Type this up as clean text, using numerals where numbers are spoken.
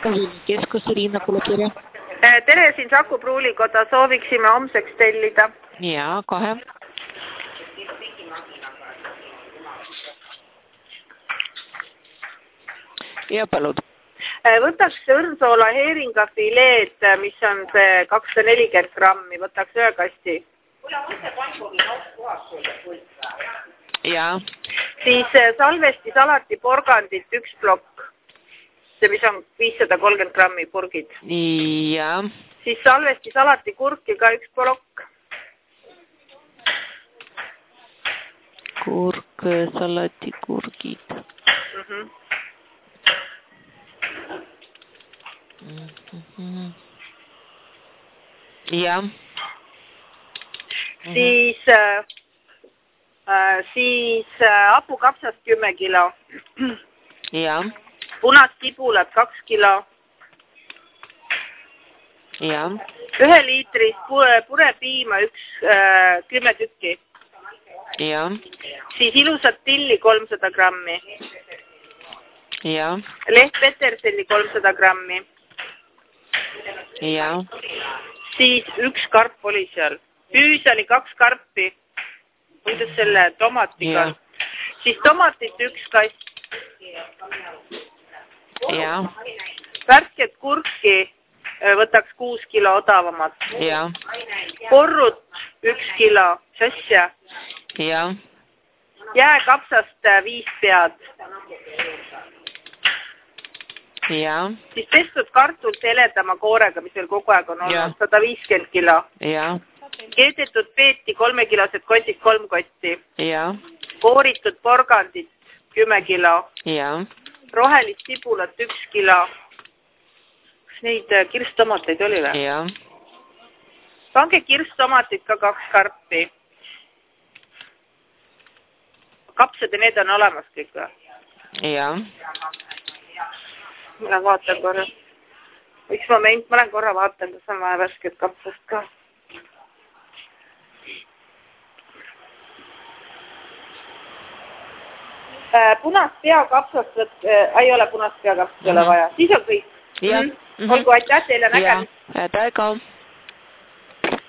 keskus Riina Kulukirja. Tere, siin Saku Pruulikoda, sooviksime homseks tellida. Jaa, kohe. Ja palud. Võtaks õrnsoola heeringa fileed, mis on see 240 grammi, võtaks 1 kasti. Jaa. Siis salvesti salati porgandit 1 plokk, see mis on 530 grammi purgid. Jaa. Siis salvesti salati kurki ka 1 plokk. Kurk, salati kurgid. Jaa. Siis hapukapsast 10 kilo. Jaa. Punast tibulat 2 kilo. Jaa. 1 liitrist purepiima 10 tükki. Jaa. Siis ilusat tilli 300 grammi. Jaa. Lehtpeterselli 300 grammi. Jaa. Siis 1 karp oli seal. Hüüs oli 2 karpi. Kuidas selle tomatiga. Jaa. Siis tomatit 1 kast. Jaa. Värsket kurki võtaks 6 kilo odavamat. Jaa. Porrut 1 kilo. Sõsja. Jaa. Jääkapsast 5 pead. Jaa. Siis pestud kartult heledama koorega, mis veel kogu aeg on olnud, 150 kilo. Jaa. Keedetud peeti 3 kilosed kotid 3 kotti. Jaa. Kooritud porgandit 10 kilo. Jaa. Rohelist tibulat 1 kilo. Kas neid kirstomateid oli või? Jaa. Pange kirstomatit ka 2 karpi. Kapsad ja need on olemas kõik või? Jaa. Ma vaatan korra. Üks moment, ma lähen korra vaatan, kas on vaja värsket kapsast ka. Punast peakapsast, ei ole punast peakapsast, ei ole vaja. Siis on kõik. Jah. Olgu, aitäh teile nägemist. Jaa, täiega.